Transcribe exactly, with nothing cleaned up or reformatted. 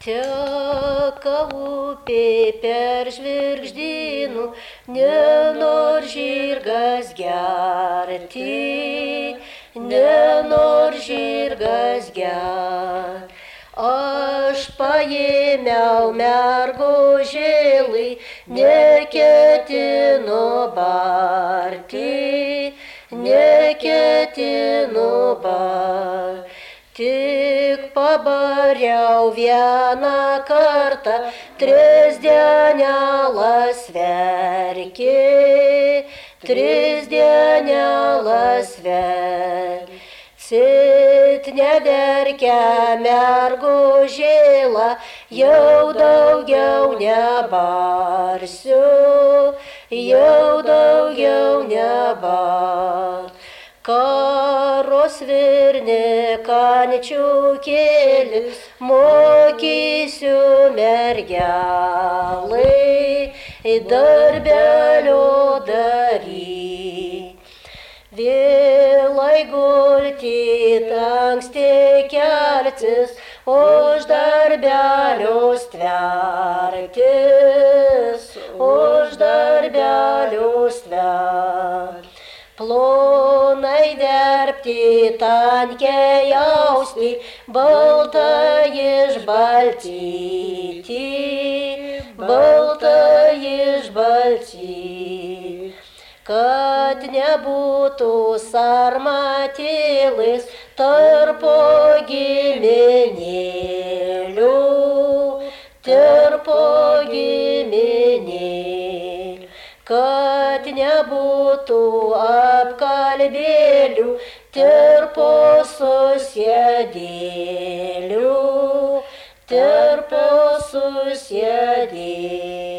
Teka upė per žvirgždynų, nenor žirgas gerti, nenor žirgas gerti. Aš paėmiau mergo žėlai, neketinu barti, neketinu barti. Tik pabariau vieną kartą, tris dienelas verkė, tris dienelas verkė. Cit neverkia mergo žėla, jau daugiau nebarsiu, jau daugiau nebarsiu. Karos virni kančiukėlis, mokysiu mergelai, darbelio daryt. Vėlai gulti, anksti keltis, už darbelio stvertis, už darbelio stvertis. Plonai dirbti, tankiai jausti, baltai išbaltyti, baltai išbaltyti. Kad nebūtų sarmatėlis tarpo giminėlių, tarpo giminėlių. Kad nebūtų apkalbėlių, tarpo susėdėlių, tarpo susėdėlių.